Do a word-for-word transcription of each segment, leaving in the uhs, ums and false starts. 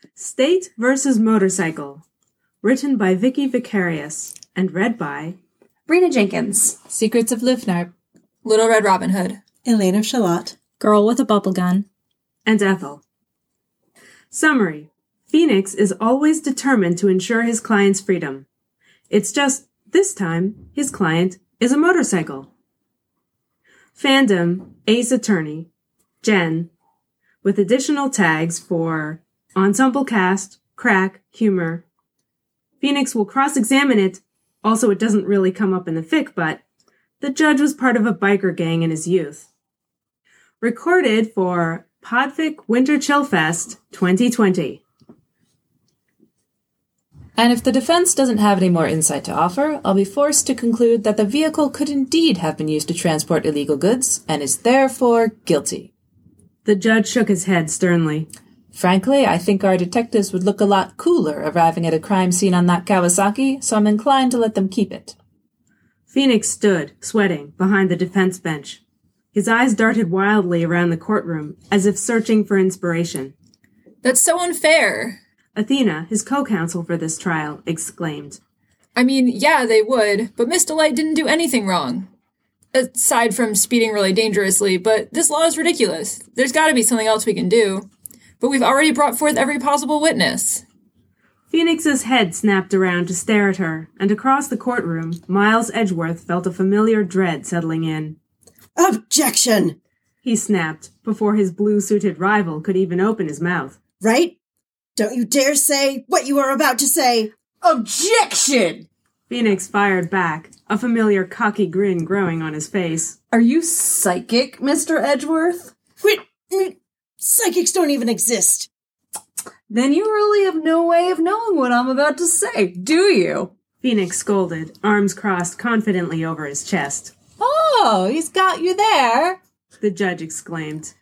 State versus Motorcycle. Written by Vicky Vicarious and read by Brina Jenkins. Secrets of Livnarp. Little Red Robin Hood. Elaine of Shalott. Girl with a bubble gun. and Ethel. Summary. Phoenix is always determined to ensure his client's freedom. It's just, this time, his client is a motorcycle. Fandom, Ace Attorney, Jen, with additional tags for ensemble cast, crack, humor. Phoenix will cross-examine it. Also, it doesn't really come up in the fic, but the judge was part of a biker gang in his youth. Recorded for Podfic Winter Chill Fest twenty twenty. And if the defense doesn't have any more insight to offer, I'll be forced to conclude that the vehicle could indeed have been used to transport illegal goods, and is therefore guilty. The judge shook his head sternly. Frankly, I think our detectives would look a lot cooler arriving at a crime scene on that Kawasaki, so I'm inclined to let them keep it. Phoenix stood, sweating, behind the defense bench. His eyes darted wildly around the courtroom, as if searching for inspiration. That's so unfair. Athena, his co-counsel for this trial, exclaimed. I mean, yeah, they would, but Miss Delight didn't do anything wrong. Aside from speeding really dangerously, but this law is ridiculous. There's gotta be something else we can do. But we've already brought forth every possible witness. Phoenix's head snapped around to stare at her, and across the courtroom, Miles Edgeworth felt a familiar dread settling in. Objection! He snapped, before his blue-suited rival could even open his mouth. Right? Don't you dare say what you are about to say! Objection! Phoenix fired back, a familiar cocky grin growing on his face. Are you psychic, Mister Edgeworth? Wait, wait, psychics don't even exist. Then you really have no way of knowing what I'm about to say, do you? Phoenix scolded, arms crossed confidently over his chest. Oh, he's got you there, the judge exclaimed.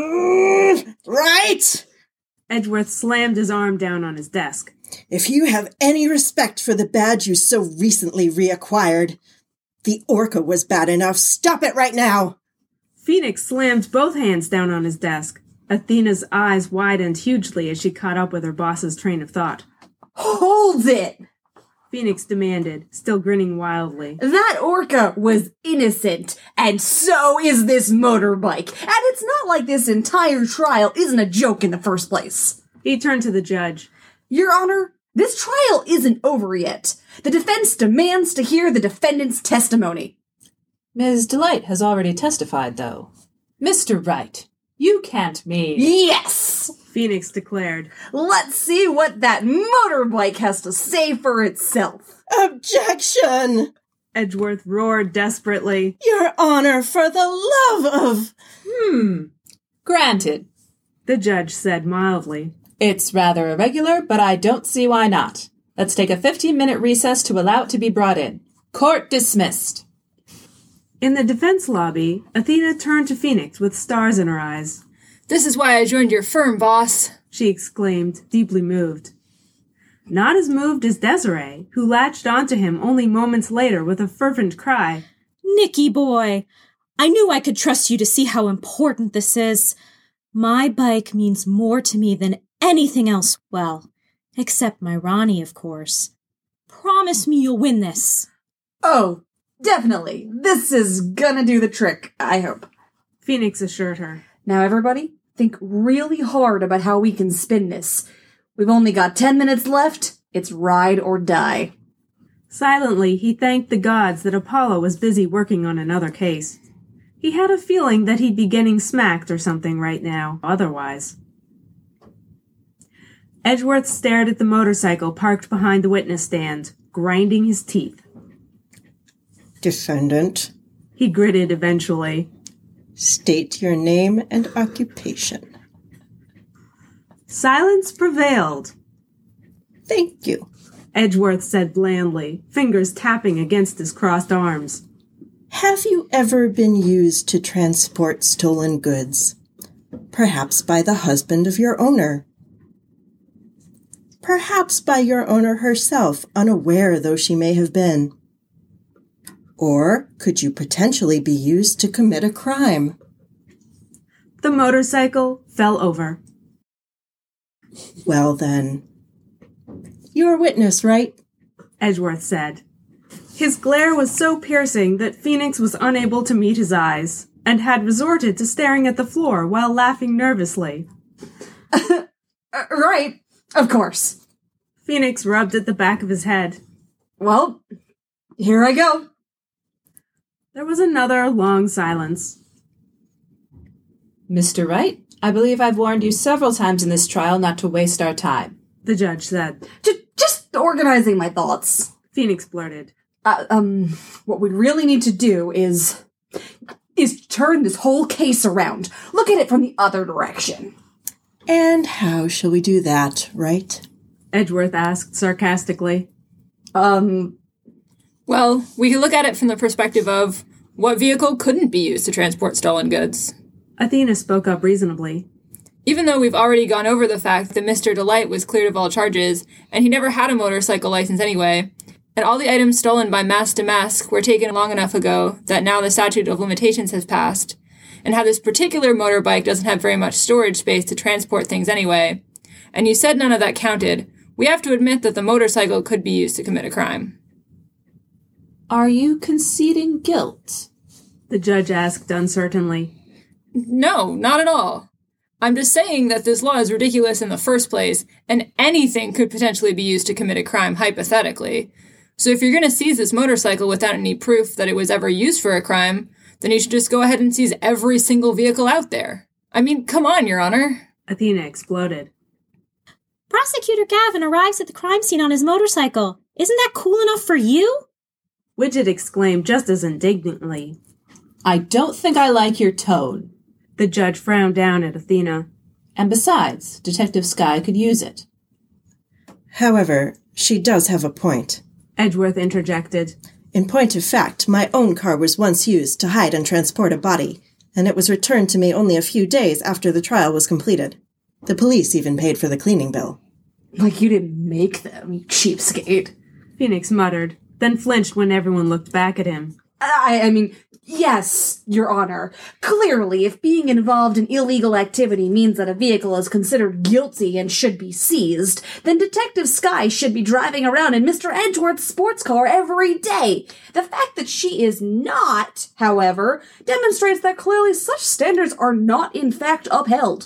Mm, right! Edgeworth slammed his arm down on his desk. If you have any respect for the badge you so recently reacquired, the Orca was bad enough. Stop it right now! Phoenix slammed both hands down on his desk. Athena's eyes widened hugely as she caught up with her boss's train of thought. Hold it! Phoenix demanded, still grinning wildly. That Orca was innocent, and so is this motorbike. And it's not like this entire trial isn't a joke in the first place. He turned to the judge. Your Honor, this trial isn't over yet. The defense demands to hear the defendant's testimony. Miz Delight has already testified, though. Mister Wright, you can't mean... Yes! Phoenix declared. Let's see what that motorbike has to say for itself. Objection! Edgeworth roared desperately. Your Honor, for the love of... Hmm. Granted, the judge said mildly. It's rather irregular, but I don't see why not. Let's take a fifteen-minute recess to allow it to be brought in. Court dismissed. In the defense lobby, Athena turned to Phoenix with stars in her eyes. This is why I joined your firm, boss, she exclaimed, deeply moved. Not as moved as Desiree, who latched onto him only moments later with a fervent cry. Nicky boy, I knew I could trust you to see how important this is. My bike means more to me than anything else, well, except my Ronnie, of course. Promise me you'll win this. Oh, definitely. This is gonna do the trick, I hope. Phoenix assured her. Now, everybody, think really hard about how we can spin this. We've only got ten minutes left. It's ride or die. Silently, he thanked the gods that Apollo was busy working on another case. He had a feeling that he'd be getting smacked or something right now, otherwise. Edgeworth stared at the motorcycle parked behind the witness stand, grinding his teeth. Defendant, he gritted eventually. State your name and occupation. Silence prevailed. Thank you, Edgeworth said blandly, fingers tapping against his crossed arms. Have you ever been used to transport stolen goods? Perhaps by the husband of your owner. Perhaps by your owner herself, unaware though she may have been. Or could you potentially be used to commit a crime? The motorcycle fell over. Well, then, you're a witness, right? Edgeworth said. His glare was so piercing that Phoenix was unable to meet his eyes, and had resorted to staring at the floor while laughing nervously. uh, right, of course. Phoenix rubbed at the back of his head. Well, here I go. There was another long silence. Mister Wright, I believe I've warned you several times in this trial not to waste our time, The judge said. J- just organizing my thoughts. Phoenix blurted. Uh, um, what we really need to do is... is turn this whole case around. Look at it from the other direction. And how shall we do that, right? Edgeworth asked sarcastically. Um, Well, we can look at it from the perspective of what vehicle couldn't be used to transport stolen goods. Athena spoke up reasonably. Even though we've already gone over the fact that Mister Delight was cleared of all charges, and he never had a motorcycle license anyway, and all the items stolen by Mask to Mask were taken long enough ago that now the statute of limitations has passed, and how this particular motorbike doesn't have very much storage space to transport things anyway, and you said none of that counted, we have to admit that the motorcycle could be used to commit a crime. Are you conceding guilt? The judge asked uncertainly. No, not at all. I'm just saying that this law is ridiculous in the first place, and anything could potentially be used to commit a crime, hypothetically. So if you're going to seize this motorcycle without any proof that it was ever used for a crime, then you should just go ahead and seize every single vehicle out there. I mean, come on, Your Honor. Athena exploded. Prosecutor Gavin arrives at the crime scene on his motorcycle. Isn't that cool enough for you? Widget exclaimed just as indignantly. I don't think I like your tone. The judge frowned down at Athena. And besides, Detective Skye could use it. However, she does have a point. Edgeworth interjected. In point of fact, my own car was once used to hide and transport a body, and it was returned to me only a few days after the trial was completed. The police even paid for the cleaning bill. Like you didn't make them, you cheapskate. Phoenix muttered, then flinched when everyone looked back at him. I, I mean, yes, Your Honor. Clearly, if being involved in illegal activity means that a vehicle is considered guilty and should be seized, then Detective Skye should be driving around in Mister Edgeworth's sports car every day. The fact that she is not, however, demonstrates that clearly such standards are not in fact upheld.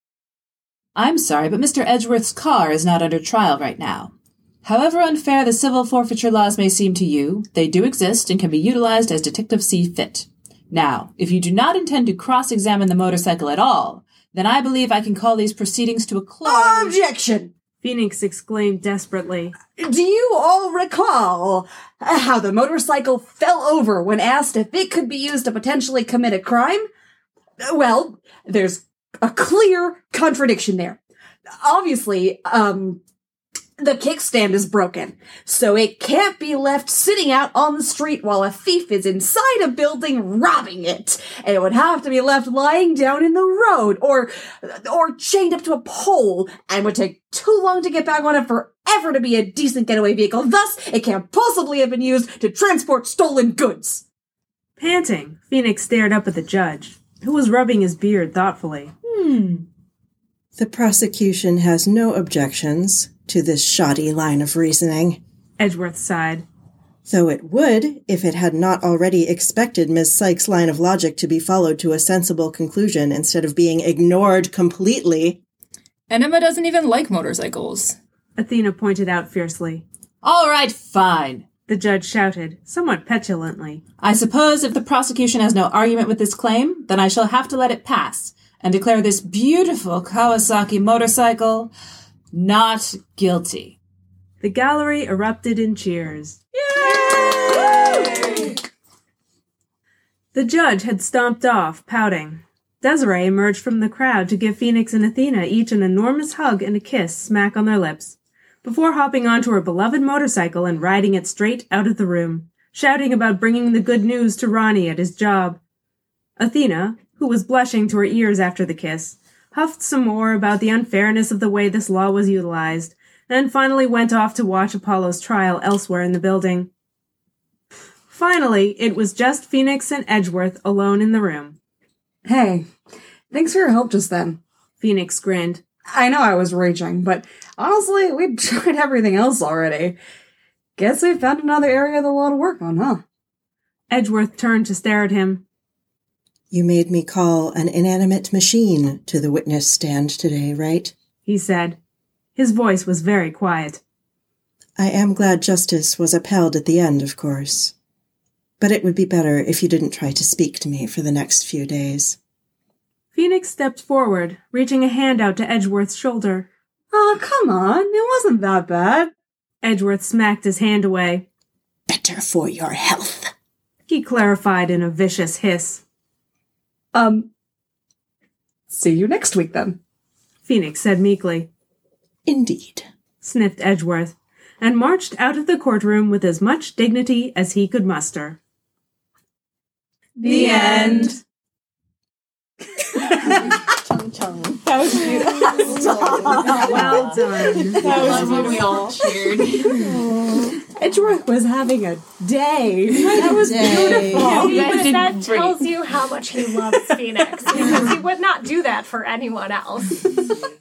I'm sorry, but Mister Edgeworth's car is not under trial right now. However unfair the civil forfeiture laws may seem to you, they do exist and can be utilized as detectives see fit. Now, if you do not intend to cross-examine the motorcycle at all, then I believe I can call these proceedings to a close. Objection! Phoenix exclaimed desperately. Do you all recall how the motorcycle fell over when asked if it could be used to potentially commit a crime? Well, there's a clear contradiction there. Obviously, um... the kickstand is broken, so it can't be left sitting out on the street while a thief is inside a building robbing it. And it would have to be left lying down in the road or or chained up to a pole and would take too long to get back on it for ever to be a decent getaway vehicle. Thus, it can't possibly have been used to transport stolen goods. Panting, Phoenix stared up at the judge, who was rubbing his beard thoughtfully. Hmm. The prosecution has no objections to this shoddy line of reasoning. Edgeworth sighed. Though it would, if it had not already expected Miss Sykes' line of logic to be followed to a sensible conclusion instead of being ignored completely. And Emma doesn't even like motorcycles. Athena pointed out fiercely. All right, fine. The judge shouted, somewhat petulantly. I suppose if the prosecution has no argument with this claim, then I shall have to let it pass and declare this beautiful Kawasaki motorcycle not guilty. The gallery erupted in cheers. Yay! The judge had stomped off, pouting. Desiree emerged from the crowd to give Phoenix and Athena each an enormous hug and a kiss smack on their lips, before hopping onto her beloved motorcycle and riding it straight out of the room, shouting about bringing the good news to Ronnie at his job. Athena, who was blushing to her ears after the kiss, huffed some more about the unfairness of the way this law was utilized, and finally went off to watch Apollo's trial elsewhere in the building. Finally, it was just Phoenix and Edgeworth alone in the room. Hey, thanks for your help just then. Phoenix grinned. I know I was reaching, but honestly, we've tried everything else already. Guess we found another area of the law to work on, huh? Edgeworth turned to stare at him. You made me call an inanimate machine to the witness stand today, right? He said. His voice was very quiet. I am glad justice was upheld at the end, of course. But it would be better if you didn't try to speak to me for the next few days. Phoenix stepped forward, reaching a hand out to Edgeworth's shoulder. Oh, come on. It wasn't that bad. Edgeworth smacked his hand away. Better for your health, He clarified in a vicious hiss. Um, see you next week, then. Phoenix said meekly. Indeed. Sniffed Edgeworth, and marched out of the courtroom with as much dignity as he could muster. The end. Chung chung. That was beautiful. Well done. That was when we all cheered. Edgeworth was having a day. That was beautiful. Because that tells you how much he loves Phoenix, because he would not do that for anyone else.